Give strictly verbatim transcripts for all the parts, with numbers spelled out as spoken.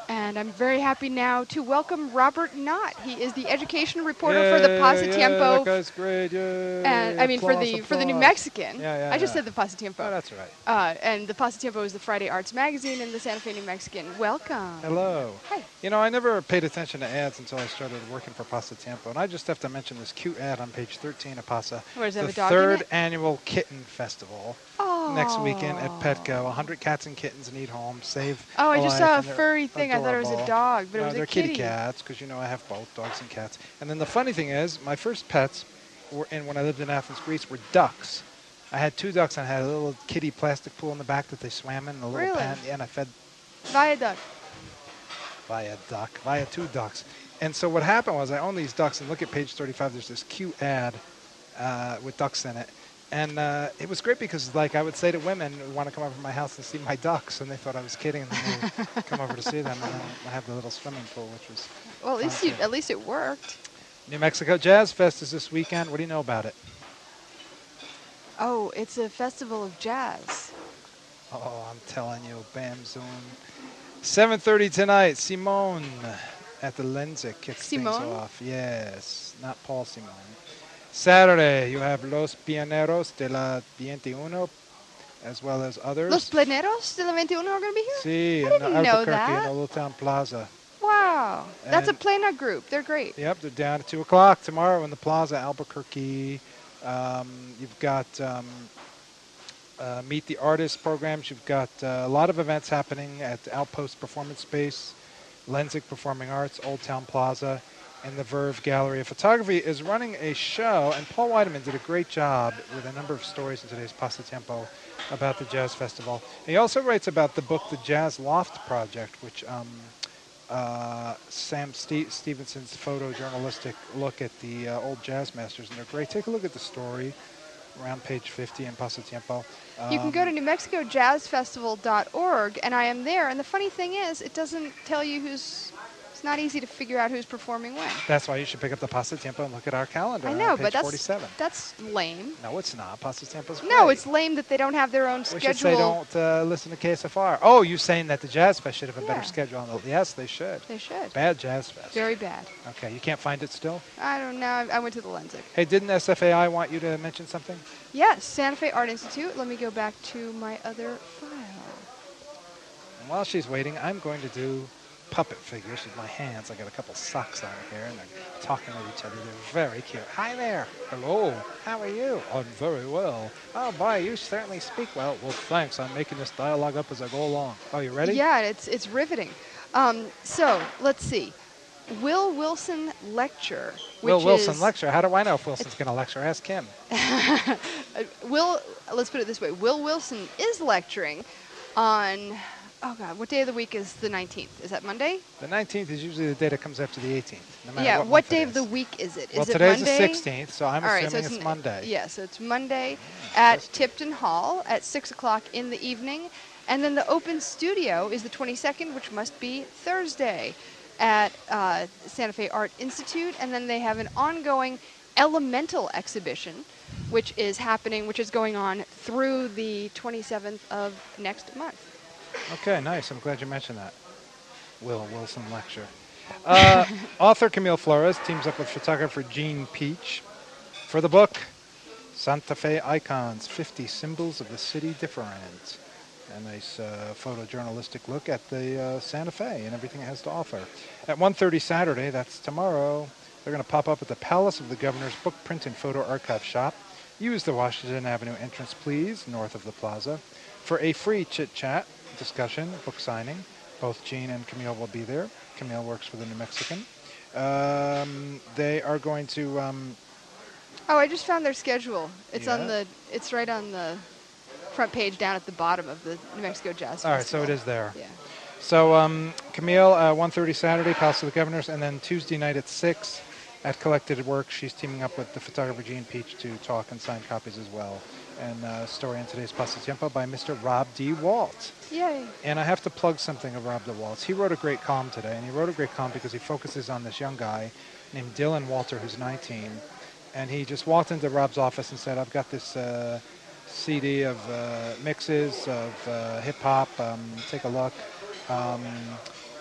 And I'm very happy now to welcome Robert Knott. He is the education reporter Yay, for the yeah, that Pasatiempo. guy's great. Yay, And I mean for applause, the for the New applause. Mexican. Yeah, yeah, I just yeah. said the Pasatiempo. Oh, that's right. Uh, and the Pasatiempo is the Friday Arts magazine in the Santa Fe New Mexican. Welcome. Hello. Hi. You know, I never paid attention to ads until I started working for Pasatiempo, and I just have to mention this cute ad on page thirteen of Pasa. What, does it have The a dog in third it? annual kitten festival. Oh. Next weekend at Petco. one hundred cats and kittens need homes. Save Oh, I a just life, saw a and they're furry thing. I thought it was a adorable. dog, but no, it was they're a kitty. kitty cats, because you know I have both dogs and cats. And then the funny thing is, my first pets were in when I lived in Athens, Greece, were ducks. I had two ducks, and I had a little kitty plastic pool in the back that they swam in, and a little Really? pen. Yeah, and I fed Viaduct. via duck, via two ducks. And so what happened was I own these ducks, and look at page thirty-five. There's this cute ad uh, with ducks in it. And uh, it was great because, like, I would say to women who want to come over to my house and see my ducks, and they thought I was kidding, and then they would come over to see them. And then I have the little swimming pool, which was Well, at least fun you, too. at least it worked. New Mexico Jazz Fest is this weekend. What do you know about it? Oh, it's a festival of jazz. Oh, I'm telling you, bam, zoom. seven thirty tonight, Simone at the Lenzik kicks Simone? things off. Yes, not Paul Simone. Saturday, you have Los Pioneros de la veintiuno, as well as others. Los Pleneros de la veintiuno are going to be here? Sí, I in didn't know Albuquerque, that. in Old Town Plaza. Wow. That's a And- Plena group. They're great. Yep, they're down at two o'clock tomorrow in the Plaza, Albuquerque. Um, you've got um, uh, Meet the Artist programs. You've got uh, a lot of events happening at Outpost Performance Space, Lenzik Performing Arts, Old Town Plaza, and the Verve Gallery of Photography is running a show, and Paul Weideman did a great job with a number of stories in today's Pasatiempo about the Jazz Festival. He also writes about the book, The Jazz Loft Project, which um, uh, Sam Ste- Stevenson's photojournalistic look at the uh, old jazz masters, and they're great. Take a look at the story around page fifty in Pasatiempo. Um, You can go to new mexico jazz festival dot org, and I am there. And the funny thing is, it doesn't tell you who's. It's not easy to figure out who's performing when. That's why you should pick up the Pasatiempo and look at our calendar I on know, page but that's forty-seven. that's lame. No, it's not. Pasatiempo's great. No, it's lame that they don't have their own We schedule. should say don't uh, listen to K S F R. Oh, you saying that the Jazz Fest should have a Yeah. better schedule on the... Yes, they should. They should. Bad Jazz Fest. Very bad. Okay, you can't find it still? I don't know. I I went to the Lenzik. Hey, didn't S F A I want you to mention something? Yes, Santa Fe Art Institute. Let me go back to my other file. And while she's waiting, I'm going to do puppet figures with my hands. I got a couple socks on here, and they're talking with each other. They're very cute. Hi there. Hello. How are you? I'm very well. Oh, boy, you certainly speak well. Well, thanks. I'm making this dialogue up as I go along. Oh, you ready? Yeah, it's it's riveting. Um, so let's see. Will Wilson lecture. Which Will Wilson is, lecture. How do I know if Wilson's going to lecture? Ask him. Uh, Will, let's put it this way. Will Wilson is lecturing on, oh God, what day of the week is the nineteenth? Is that Monday? The nineteenth is usually the day that comes after the eighteenth. No matter Yeah, what, what month day it of the is. week is it? Is Well, it today's Monday? the sixteenth, so I'm All right, assuming so it's n- Monday. Yeah, so it's Monday at Tipton Hall at six o'clock in the evening. And then the open studio is the twenty-second, which must be Thursday at uh, Santa Fe Art Institute. And then they have an ongoing elemental exhibition, which is happening, which is going on through the twenty-seventh of next month. Okay, nice. I'm glad you mentioned that. Will Wilson lecture. Uh, author Camille Flores teams up with photographer Gene Peach for the book Santa Fe Icons, fifty Symbols of the City Different. A nice uh, photojournalistic look at the uh, Santa Fe and everything it has to offer. At one thirty Saturday, that's tomorrow, they're going to pop up at the Palace of the Governor's Book Print and Photo Archive Shop. Use the Washington Avenue entrance, please, north of the plaza, for a free chit-chat, discussion, book signing. Both Gene and Camille will be there. Camille works for the New Mexican. Um, they are going to... Um, Oh, I just found their schedule. It's on Yeah? the. It's right on the front page down at the bottom of the New Mexico Jazz all right, so Festival. it is there. Yeah. So um, Camille, uh, one thirty Saturday, Palace of the Governors, and then Tuesday night at six at Collected Work. She's teaming up with the photographer Gene Peach to talk and sign copies as well. And uh, story in today's Pasatiempo by Mister Rob D. Walt. Yay. And I have to plug something of Rob D. Walt's. He wrote a great column today, and he wrote a great column because he focuses on this young guy named Dylan Walter, who's nineteen. And he just walked into Rob's office and said, I've got this uh, C D of uh, mixes of uh, hip-hop. Um, take a look. Um,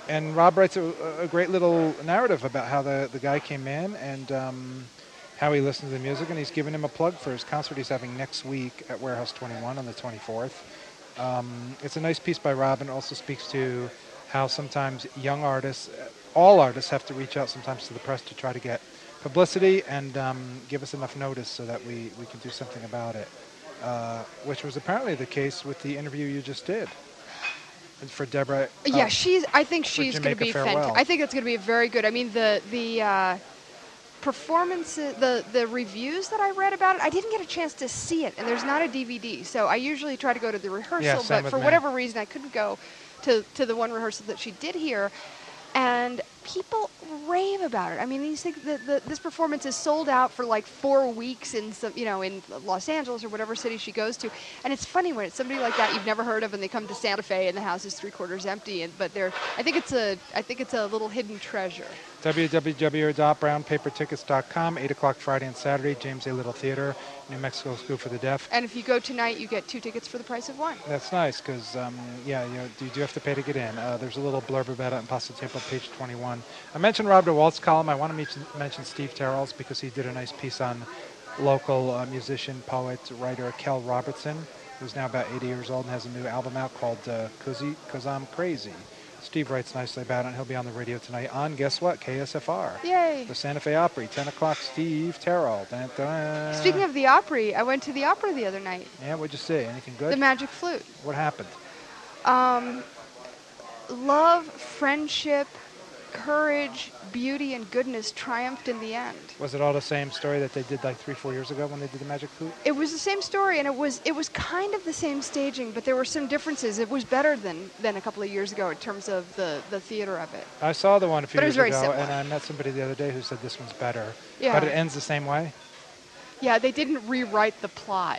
and Rob writes a, a great little narrative about how the, the guy came in and um, how he listened to the music, and he's giving him a plug for his concert he's having next week at Warehouse twenty-one on the twenty-fourth. Um, it's a nice piece by Rob, and also speaks to how sometimes young artists, all artists, have to reach out sometimes to the press to try to get publicity and um, give us enough notice so that we, we can do something about it, uh, which was apparently the case with the interview you just did. And for Deborah. Yeah, uh, she's. I think she's going to Jamaica be Farewell. fantastic. I think it's going to be very good. I mean, the the uh, performances, the the reviews that I read about it, I didn't get a chance to see it, and there's not a D V D. So I usually try to go to the rehearsal, Yeah, same but with for me. whatever reason, I couldn't go to to the one rehearsal that she did here. And people rave about it. I mean, these things, the, the, this performance is sold out for like four weeks in some, you know, in Los Angeles or whatever city she goes to. And it's funny when it's somebody like that you've never heard of, and they come to Santa Fe and the house is three quarters empty. And but they're, I think it's a, I think it's a little hidden treasure. w w w dot brown paper tickets dot com, eight o'clock Friday and Saturday, James A. Little Theater, New Mexico School for the Deaf. And if you go tonight, you get two tickets for the price of one. That's nice because, um, yeah, you, know, you do have to pay to get in. Uh, there's a little blurb about it in Pasatiempo, page twenty-one. I mentioned Rob DeWalt's column. I want to mention, mention Steve Terrell's because he did a nice piece on local uh, musician, poet, writer Kel Robertson, who's now about eighty years old and has a new album out called uh, Cause I'm Crazy. Steve writes nicely about it, and he'll be on the radio tonight on, guess what, K S F R. Yay. The Santa Fe Opry, ten o'clock, Steve Terrell. Dun, dun. Speaking of the Opry, I went to the Opera the other night. Yeah, what'd you say? Anything good? The Magic Flute. What happened? Um, love, friendship, courage, beauty, and goodness triumphed in the end. Was it all the same story that they did like three, four years ago when they did the Magic Flute? It was the same story, and it was it was kind of the same staging, but there were some differences. It was better than, than a couple of years ago in terms of the, the theater of it. I saw the one a few But it years was very ago, similar. and I met somebody the other day who said this one's better. Yeah. But it ends the same way? Yeah, they didn't rewrite the plot.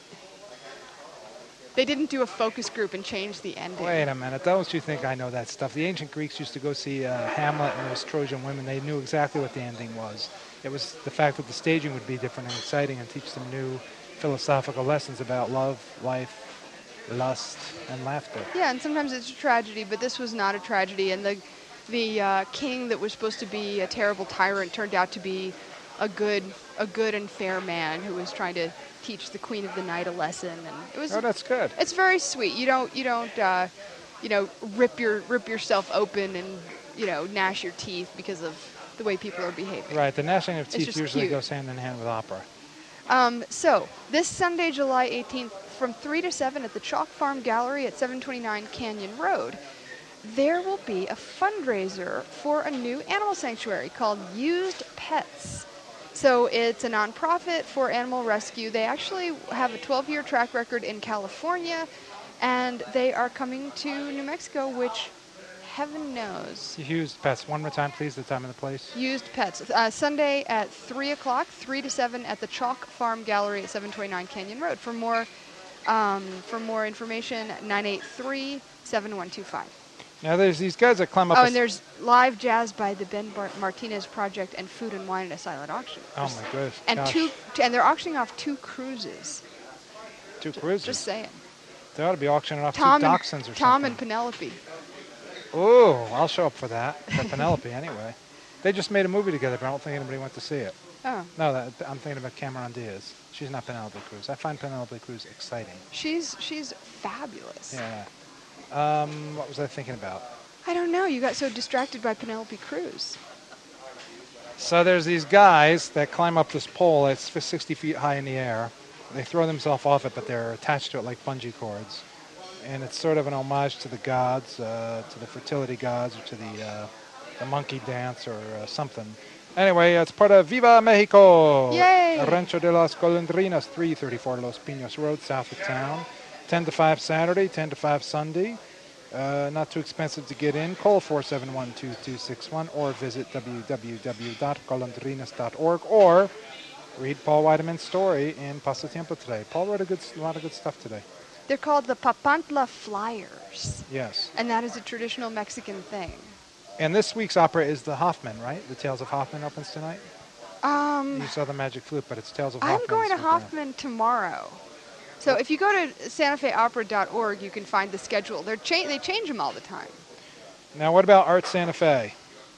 They didn't do a focus group and change the ending. Wait a minute. Don't you think I know that stuff? The ancient Greeks used to go see uh, Hamlet and those Trojan women. They knew exactly what the ending was. It was the fact that the staging would be different and exciting and teach them new philosophical lessons about love, life, lust, and laughter. Yeah, and sometimes it's a tragedy, but this was not a tragedy. And the the uh, king that was supposed to be a terrible tyrant turned out to be a good a good and fair man who was trying to teach the Queen of the Night a lesson. And it was Oh, that's good. it's very sweet. You don't you don't uh, you know rip your rip yourself open and you know gnash your teeth because of the way people are behaving. Right. The gnashing of It's teeth just usually cute. goes hand in hand with opera. Um, so, this Sunday, July eighteenth, from three to seven at the Chalk Farm Gallery at seven twenty-nine Canyon Road, there will be a fundraiser for a new animal sanctuary called Used Pets. So, it's a nonprofit for animal rescue. They actually have a twelve-year track record in California, and they are coming to New Mexico, which heaven knows. Used Pets. One more time, please, the time and the place. Used Pets. Uh, Sunday at three o'clock, three to seven at the Chalk Farm Gallery at seven twenty-nine Canyon Road. For more um, for more information, nine eight three, seven one two five. Now, there's these guys that climb up Oh, a and there's live jazz by the Ben Bar- Martinez Project and food and wine at a silent auction. Oh, my goodness. And Gosh. two, and they're auctioning off two cruises. Two cruises. Just saying. They ought to be auctioning off Tom two and dachshunds or Tom something. and Penelope. Oh, I'll show up for that. For Penelope, anyway. They just made a movie together, but I don't think anybody went to see it. Oh, No, that, I'm thinking about Cameron Diaz. She's not Penelope Cruz. I find Penelope Cruz exciting. she's she's fabulous. Yeah. Um, what was I thinking about? I don't know. You got so distracted by Penelope Cruz. So there's these guys that climb up this pole. It's for sixty feet high in the air. They throw themselves off it, but they're attached to it like bungee cords. And it's sort of an homage to the gods, uh, to the fertility gods, or to the uh, the monkey dance, or uh, something. Anyway, it's part of Viva Mexico! Yay! Rancho de las Golondrinas, three thirty-four Los Pinos Road, south of town. ten to five Saturday, ten to five Sunday. Uh, not too expensive to get in. Call four seven one, two two six one or visit w w w dot golondrinas dot org or read Paul Weideman's story in Pasatiempo today. Paul wrote a good, a lot of good stuff today. They're called the Papantla Flyers, Yes. and that is a traditional Mexican thing. And this week's opera is the Hoffman, right? The Tales of Hoffman opens tonight. Um, You saw the Magic Flute, but it's Tales of I'm Hoffman. going to this weekend. Hoffman tomorrow. So if you go to santa fe opera dot org, you can find the schedule. They're cha- they change them all the time. Now, what about Art Santa Fe?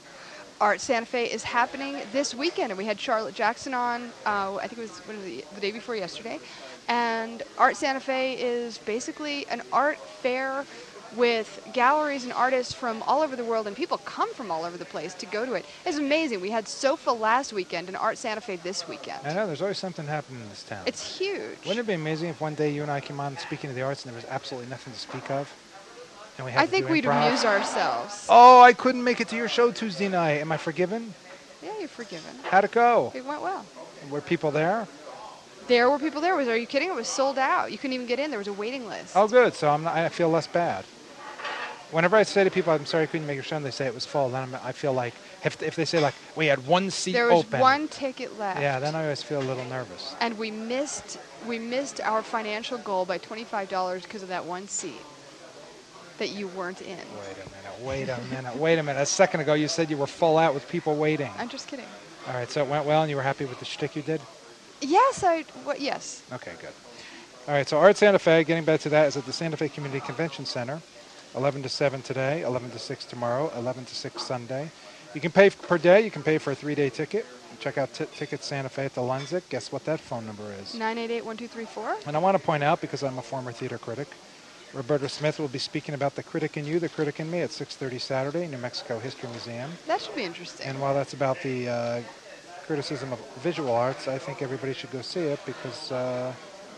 Art Santa Fe is happening this weekend, and we had Charlotte Jackson on, uh, I think it was one of the, the day before yesterday. And Art Santa Fe is basically an art fair with galleries and artists from all over the world, and people come from all over the place to go to it. It's amazing. We had SOFA last weekend and Art Santa Fe this weekend. I know, there's always something happening in this town. It's huge. Wouldn't it be amazing if one day you and I came on speaking of the arts and there was absolutely nothing to speak of? And we had I to think do we'd improv? amuse ourselves. Oh, I couldn't make it to your show Tuesday night. Am I forgiven? Yeah, you're forgiven. How'd it go? It went well. Were people there? There were people there. Was Are you kidding? It was sold out. You couldn't even get in. There was a waiting list. Oh, good. So I'm not, I feel less bad. Whenever I say to people, I'm sorry I couldn't make your show, and they say it was full, then I'm, I feel like, if, if they say, like, we had one seat There was open. one ticket left. Yeah, then I always feel a little nervous. And we missed we missed our financial goal by twenty-five dollars because of that one seat that you weren't in. Wait a minute, wait a minute, wait a minute. A second ago you said you were full out with people waiting. I'm just kidding. All right, so it went well and you were happy with the shtick you did? Yes, I, what, yes. Okay, good. All right, so Art Santa Fe, getting back to that, is at the Santa Fe Community Convention Center, eleven to seven today, eleven to six tomorrow, eleven to six Sunday. You can pay f- per day. You can pay for a three-day ticket. Check out t- Ticket Santa Fe at the Lenzik. Guess what that phone number is? nine eight eight, one two three four. And I want to point out, because I'm a former theater critic, Roberta Smith will be speaking about The Critic in You, The Critic in Me at six thirty Saturday, New Mexico History Museum. That should be interesting. And while that's about the uh, criticism of visual arts, I think everybody should go see it because uh,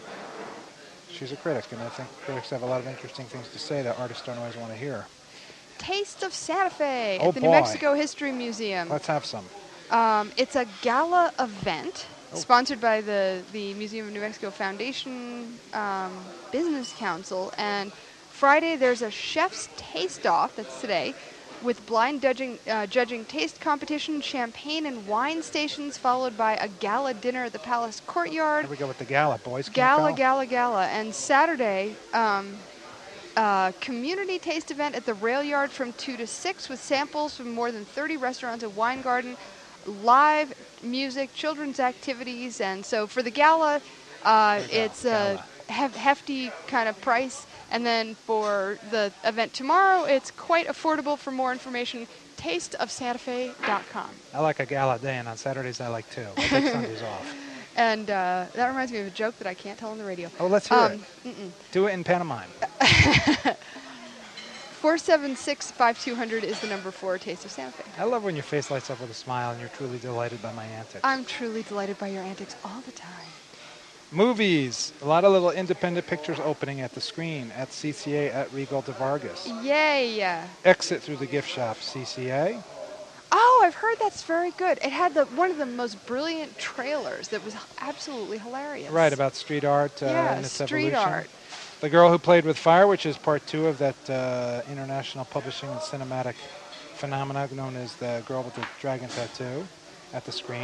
she's a critic, and I think critics have a lot of interesting things to say that artists don't always want to hear. Taste of Santa Fe Oh, at the New boy. Mexico History Museum. Let's have some. Um, it's a gala event Oh. sponsored by the, the Museum of New Mexico Foundation um, Business Council. And Friday there's a chef's taste-off, that's today, with blind judging, uh, judging taste competition, champagne and wine stations, followed by a gala dinner at the Palace Courtyard. Here we go with the gala, boys. Can't Gala, go. gala, gala. And Saturday, um, uh, community taste event at the Rail Yard from two to six with samples from more than thirty restaurants and wine garden, live music, children's activities. And so for the gala, uh, There you go, it's a gala. hef- hefty kind of price. And then for the event tomorrow, it's quite affordable. For more information, taste of santa fe dot com. I like a gala day, and on Saturdays I like two. I take Sundays off. And uh, that reminds me of a joke that I can't tell on the radio. Oh, let's hear Um, it. mm-mm. Do it in pantomime. four seven six, five two zero zero is the number for Taste of Santa Fe. I love when your face lights up with a smile and you're truly delighted by my antics. I'm truly delighted by your antics all the time. Movies. A lot of little independent pictures opening at the screen at C C A at Regal de Vargas. Yay! Exit through the gift shop, C C A. Oh, I've heard that's very good. It had the one of the most brilliant trailers that was absolutely hilarious. Right, about street art uh, yeah, and its street evolution. art. The Girl Who Played with Fire, which is part two of that uh, international publishing and cinematic phenomena known as The Girl with the Dragon Tattoo at the screen.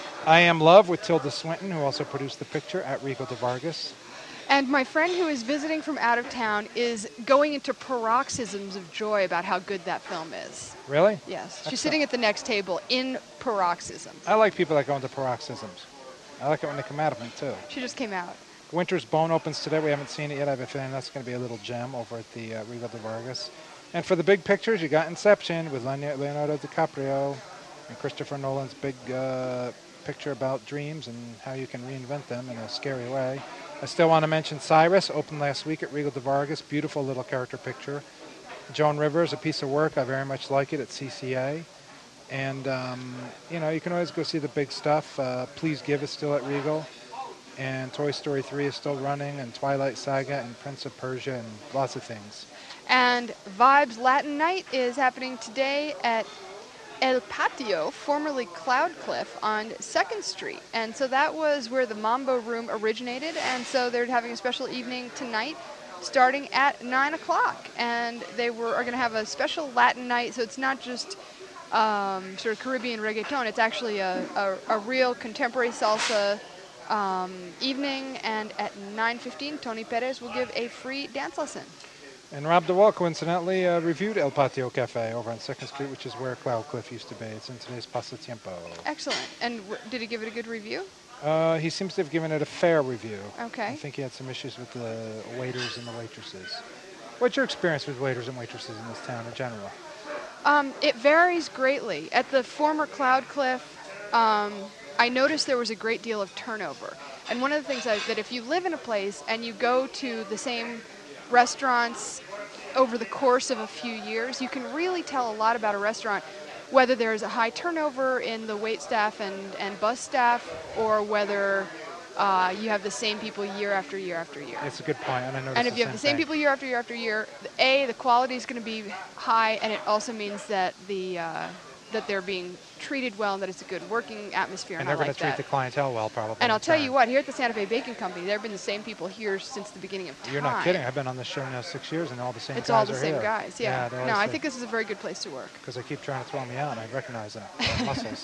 I Am Love with Tilda Swinton, who also produced the picture at Regal de Vargas. And my friend who is visiting from out of town is going into paroxysms of joy about how good that film is. Really? Yes. That's She's sitting a- at the next table in paroxysms. I like people that go into paroxysms. I like it when they come out of them, too. She just came out. Winter's Bone opens today. We haven't seen it yet. I have a feeling that's going to be a little gem over at the uh, Regal de Vargas. And for the big pictures, you got Inception with Leon- Leonardo DiCaprio and Christopher Nolan's big uh, picture about dreams and how you can reinvent them in a scary way. I still want to mention Cyrus, opened last week at Regal de Vargas. Beautiful little character picture. Joan Rivers, a piece of work. I very much like it at C C A. And, um, you know, you can always go see the big stuff. Uh, Please Give is still at Regal. And Toy Story three is still running, and Twilight Saga, and Prince of Persia, and lots of things. And Vibes Latin Night is happening today at El Patio, formerly Cloud Cliff, on second Street. And so that was where the Mambo Room originated. And so they're having a special evening tonight starting at nine o'clock. And they were are going to have a special Latin night. So it's not just um, sort of Caribbean reggaeton. It's actually a, a, a real contemporary salsa um, evening. And at nine fifteen, Tony Perez will give a free dance lesson. And Rob DeWall, coincidentally, uh, reviewed El Patio Cafe over on second Street, which is where Cloud Cliff used to be. It's in today's Pasatiempo. Excellent. And w- did he give it a good review? Uh, he seems to have given it a fair review. Okay. I think he had some issues with the waiters and the waitresses. What's your experience with waiters and waitresses in this town in general? Um, it varies greatly. At the former Cloud Cliff, um, I noticed there was a great deal of turnover. And one of the things is that if you live in a place and you go to the same restaurants over the course of a few years, you can really tell a lot about a restaurant, whether there's a high turnover in the wait staff and, and bus staff, or whether uh, you have the same people year after year after year. It's a good point, and I noticed And if the you have same the same thing. people year after year after year, the- A, the quality is going to be high, and it also means that the uh, that they're being treated well and that it's a good working atmosphere, and, And they're I going like to treat that. the clientele well, probably. And in I'll tell turn. you what, here at the Santa Fe Bacon Company, there have been the same people here since the beginning of time. You're not kidding. I've been on this show now six years, and all the same It's guys all the are same here. guys, yeah. they no, I always think this is a very good place to work. because they keep trying to throw me out, and I recognize that. Muscles.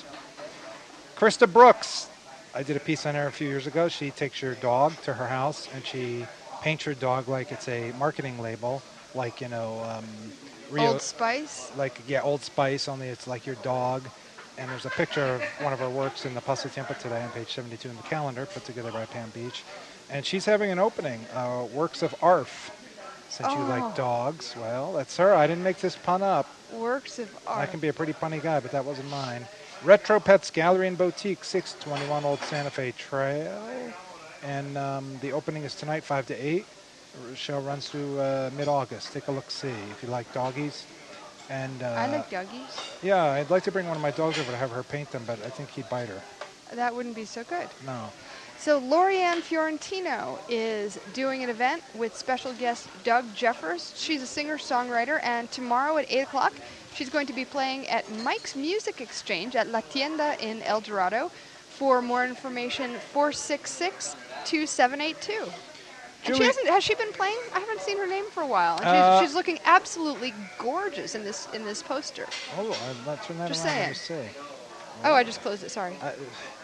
Krista Brooks. I did a piece on her a few years ago. She takes your dog to her house, and she paints your dog like it's a marketing label, like, you know, um, Rio, Old Spice? like, yeah, Old Spice, only it's like your dog. And there's a picture of one of her works in the Paso Tiempo today on page seventy-two in the calendar, put together by Pam Beach. And she's having an opening, uh, Works of Arf. Since you Oh. like dogs, well, that's her. I didn't make this pun up. Works of art. I can be a pretty punny guy, but that wasn't mine. Retro Pets Gallery and Boutique, six twenty-one Old Santa Fe Trail. And um, the opening is tonight, five to eight. The show runs through uh, mid-August. Take a look-see if you like doggies. And uh, I like doggies. yeah, I'd like to bring one of my dogs over to have her paint them, but I think he'd bite her. That wouldn't be so good. No. So Lorianne Fiorentino is doing an event with special guest Doug Jeffers. She's a singer-songwriter, and tomorrow at eight o'clock, she's going to be playing at Mike's Music Exchange at La Tienda in El Dorado. For more information, four six six, two seven eight two. And she Julie- hasn't, has she been playing? I haven't seen her name for a while. And Uh, she's, she's looking absolutely gorgeous in this in this poster. Oh, I'm not turn that Just around. Let me saying. see. Oh, I just closed it, sorry. Uh,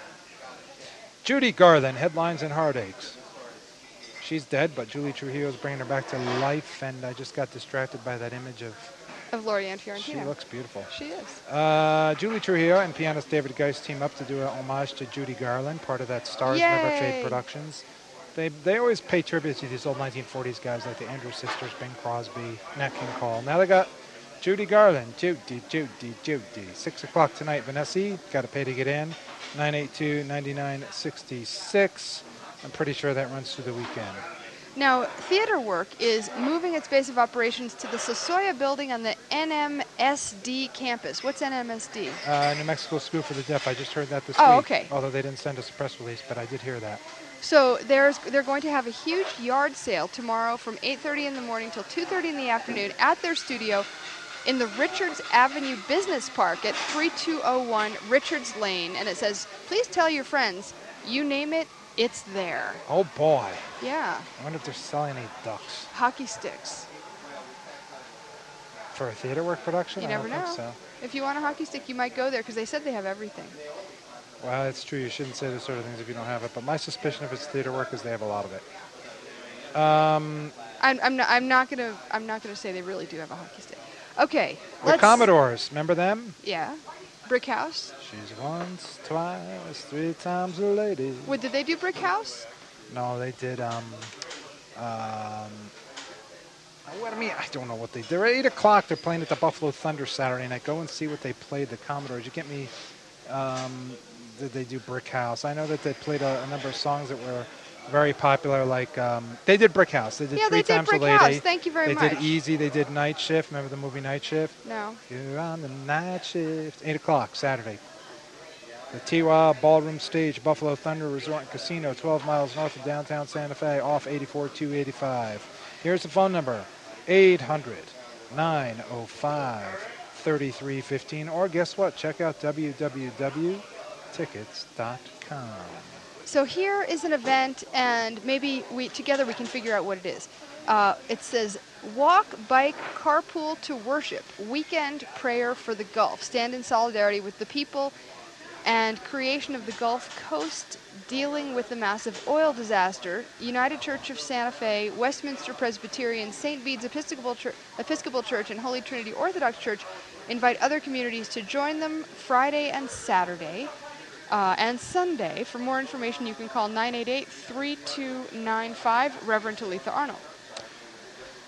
Judy Garland, Headlines and Heartaches. She's dead, but Julie Trujillo's bringing her back to life, and I just got distracted by that image of... Of Lorianne She Fiorentino. looks beautiful. She is. Uh, Julie Trujillo and pianist David Geist team up to do a homage to Judy Garland, part of that Stars Never Fade Yay. Productions. They they always pay tribute to these old nineteen forties guys like the Andrews Sisters, Bing Crosby, Nat King Cole. Now they got Judy Garland, Judy, Judy, Judy. Six o'clock tonight, Vanessa. Got to pay to get in. nine eight two, nine nine six six. I'm pretty sure that runs through the weekend. Now, Theater Work is moving its base of operations to the Sosoya building on the N M S D campus. What's N M S D? Uh, New Mexico School for the Deaf. I just heard that this Oh, week. okay. Although they didn't send us a press release, but I did hear that. So there's they're going to have a huge yard sale tomorrow from eight thirty in the morning till two thirty in the afternoon at their studio in the Richards Avenue Business Park at thirty-two oh one Richards Lane. And it says, please tell your friends, you name it, it's there. Oh boy. Yeah, I wonder if they're selling any ducks hockey sticks. for a theater work production. You I never don't know. think so. If you want a hockey stick, you might go there because they said they have everything. Well, it's true. You shouldn't say those sort of things if you don't have it. But my suspicion if it's theater work is they have a lot of it. Um, I'm, I'm not. I'm not gonna. I'm not gonna say they really do have a hockey stick. Okay. the let's- Commodores, remember them? Yeah. Brick House. She's once, twice, three times a lady. What did they do? Brick House. No, they did. Um, um, what I mean, I don't know what they. They're at eight o'clock. They're playing at the Buffalo Thunder Saturday night. Go and see what they played. The Commodores. You get me. Um, did they do Brick House? I know that they played a, a number of songs that were very popular. Like um, they did Brick House. They did Yeah, Three they did Times Brick a Lady. House. Thank you very they much. did Easy. They did Night Shift. Remember the movie Night Shift? No. You're on the night shift. eight o'clock Saturday. The Tiwa Ballroom Stage, Buffalo Thunder Resort and Casino, twelve miles north of downtown Santa Fe, off eighty-four two eighty-five. Here's the phone number, eight hundred, nine oh five, thirty-three fifteen. Or guess what? Check out w w w dot tickets dot com. So here is an event, and maybe we together we can figure out what it is. Uh, it says, walk, bike, carpool to worship, weekend prayer for the Gulf. Stand in solidarity with the people and creation of the Gulf Coast, dealing with the massive oil disaster. United Church of Santa Fe, Westminster Presbyterian, Saint Bede's Episcopal Church, Episcopal Church, and Holy Trinity Orthodox Church invite other communities to join them Friday and Saturday. Uh, and Sunday. For more information, you can call nine eight eight, three two nine five, Reverend Talitha Arnold.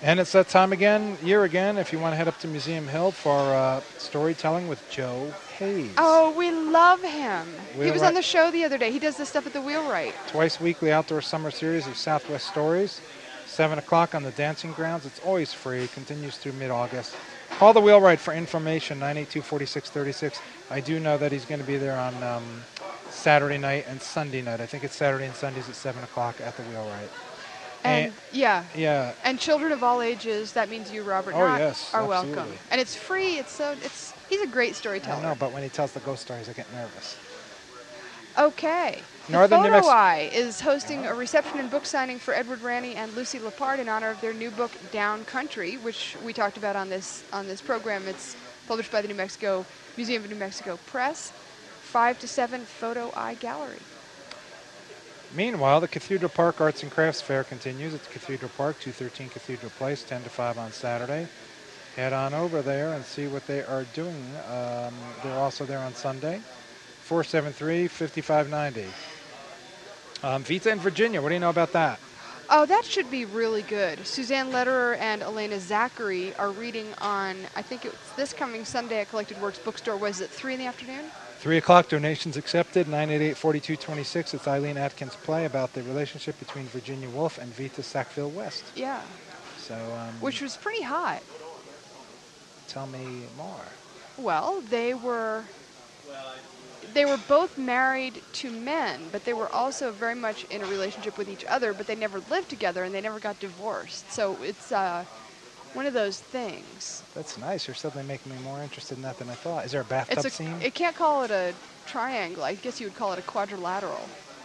And it's that time again, year again, if you want to head up to Museum Hill for uh, storytelling with Joe Hayes. Oh, we love him. He was Wheelwright. on the show the other day. He does this stuff at the Wheelwright. Twice weekly outdoor summer series of Southwest Stories. seven o'clock on the Dancing Grounds. It's always free. Continues through mid-August. Call the Wheelwright for information, nine eight two, four six three six. I do know that he's going to be there on um, Saturday night and Sunday night. I think it's Saturday and Sundays at seven o'clock at the Wheelwright. And, And- yeah. Yeah. And children of all ages, that means you, Robert, Oh, Knott, yes, are absolutely. welcome. And it's free. It's so it's he's a great I storyteller. know, but when he tells the ghost stories, I get nervous. Okay. Northern the New Photo Mex- Eye is hosting a reception and book signing for Edward Ranney and Lucy Lepard in honor of their new book, Down Country, which we talked about on this on this program. It's published by the New Mexico Museum of New Mexico Press. Five to seven Photo Eye Gallery. Meanwhile, the Cathedral Park Arts and Crafts Fair continues. It's Cathedral Park, two thirteen Cathedral Place, ten to five on Saturday. Head on over there and see what they are doing. Um, they're also there on Sunday. four seven three, five five nine zero. Um, Vita in Virginia, what do you know about that? Oh, that should be really good. Suzanne Lederer and Elena Zachary are reading on, I think it's this coming Sunday at Collected Works Bookstore. Was it three in the afternoon? three o'clock, donations accepted, nine eight eight, four two two six. It's Eileen Atkins' play about the relationship between Virginia Woolf and Vita Sackville West. Yeah. So, um, Which was pretty hot. tell me more. Well, they were they were both married to men, but they were also very much in a relationship with each other, but they never lived together and they never got divorced. So it's uh, one of those things. That's nice. You're suddenly making me more interested in that than I thought. Is there a bathtub It's a, scene? it can't call it a triangle. I guess you would call it a quadrilateral.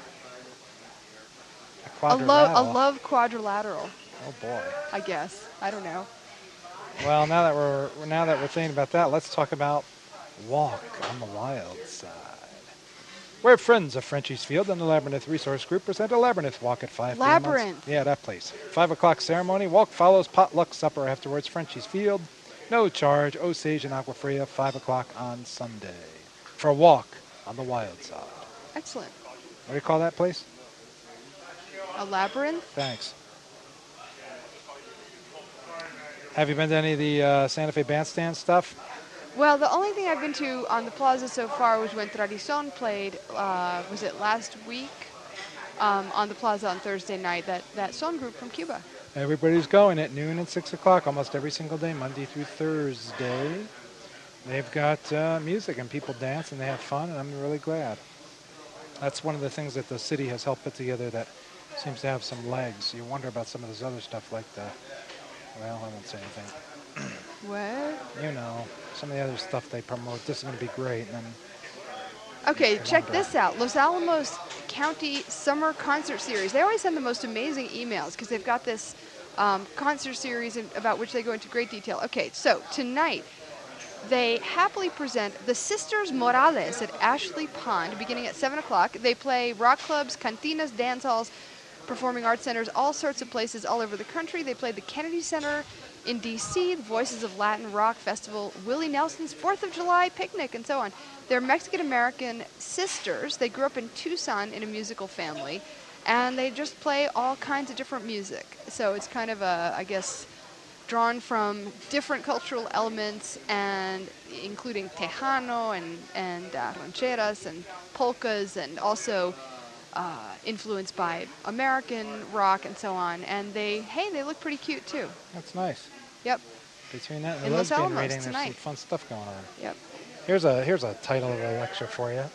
A A, lo- a quadrilateral? love quadrilateral, Oh boy. I guess. I don't know. Well, now that we're now that we're thinking about that, let's talk about Walk on the Wild Side. We're friends of Frenchie's Field and the Labyrinth Resource Group present a Labyrinth Walk at five p m on- Labyrinth. Yeah, that place. Five o'clock ceremony. Walk follows potluck supper afterwards. Frenchie's Field. No charge. Osage and Aquafria. Five o'clock on Sunday. For a walk on the wild side. Excellent. What do you call that place? A labyrinth? Thanks. Have you been to any of the uh, Santa Fe Bandstand stuff? Well, the only thing I've been to on the plaza so far was when Tradicion played, uh, was it last week, um, on the plaza on Thursday night, that, that son group from Cuba. Everybody's going at noon and six o'clock almost every single day, Monday through Thursday. They've got uh, music and people dance and they have fun, and I'm really glad. That's one of the things that the city has helped put together that seems to have some legs. You wonder about some of this other stuff like the, well, I won't say anything. What? You know, some of the other stuff they promote. This is going to be great. And then Okay, check wonder. this out. Los Alamos County Summer Concert Series. They always send the most amazing emails because they've got this um, concert series in, about which they go into great detail. Okay, so tonight they happily present the Sisters Morales at Ashley Pond beginning at seven o'clock. They play rock clubs, cantinas, dance halls, performing arts centers, all sorts of places all over the country. They played the Kennedy Center in D C, the Voices of Latin Rock Festival, Willie Nelson's fourth of July picnic, and so on. They're Mexican-American sisters. They grew up in Tucson in a musical family, and they just play all kinds of different music. So it's kind of a, I guess, drawn from different cultural elements, and including Tejano and, and uh, rancheras and polkas, and also uh, influenced by American rock and so on. And they, hey, they look pretty cute too. that's nice. Yep, Between that and the In Los lesbian Alamos reading, there's some tonight. fun stuff going on. yep. Here's a here's a title of a lecture for you.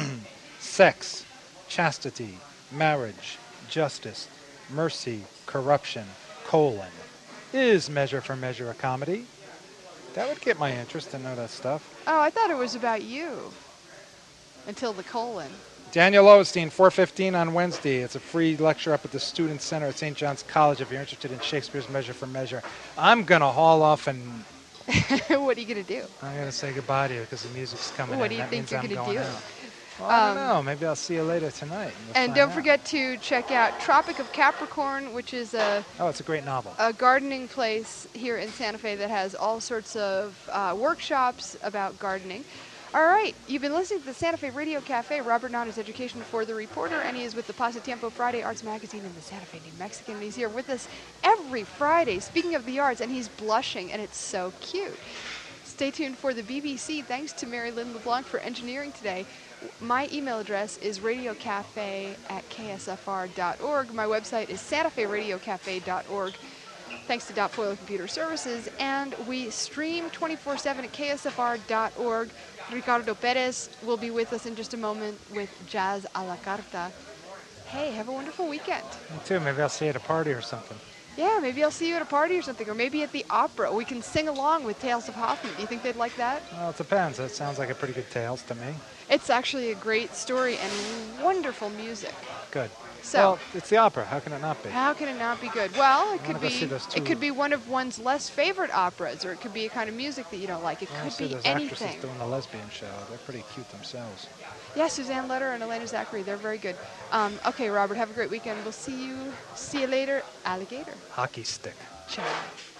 Sex, chastity, marriage, justice, mercy, corruption, colon. Is Measure for Measure a comedy? That would get my interest to know that stuff. Oh, I thought it was about you. Until the colon. Daniel Lowenstein, four fifteen on Wednesday. It's a free lecture up at the Student Center at Saint John's College if you're interested in Shakespeare's Measure for Measure. I'm going to haul off and What are you going to do? I'm going to say goodbye to you because the music's coming What in. do you That think means you're I'm gonna going do? out. Well, I don't Um, know. Maybe I'll see you later tonight. We'll And find don't out. forget to check out Tropic of Capricorn, which is a, Oh, it's a great novel. a gardening place here in Santa Fe that has all sorts of uh, workshops about gardening. All right, you've been listening to the Santa Fe Radio Cafe. Robert Knott is education for the reporter, and he is with the Pasatiempo Friday Arts Magazine in the Santa Fe New Mexican, and he's here with us every Friday, speaking of the arts, and he's blushing, and it's so cute. Stay tuned for the B B C. Thanks to Mary Lynn LeBlanc for engineering today. My email address is radiocafe at k s f r dot org. My website is santa fe radio cafe dot org. Thanks to Dot Foil Computer Services, and we stream twenty-four seven at k s f r dot org. Ricardo Perez will be with us in just a moment with Jazz a la Carta. Hey, have a wonderful weekend. Me too. Maybe I'll see you at a party or something. Yeah, maybe I'll see you at a party or something, or maybe at the opera. We can sing along with Tales of Hoffman. Do you think they'd like that? Well, it depends. It sounds like a pretty good tales to me. It's actually a great story and wonderful music. Good. So, well, it's the opera. How can it not be? How can it not be good? Well, it I could wanna go be see those two- it could be one of one's less favorite operas, or it could be a kind of music that you don't like. It I could see be those anything. actresses doing the lesbian show. They're pretty cute themselves. Yeah, Suzanne Letter and Elena Zachary, they're very good. Um, okay, Robert, have a great weekend. We'll see you see you later, alligator. Hockey stick. Ciao.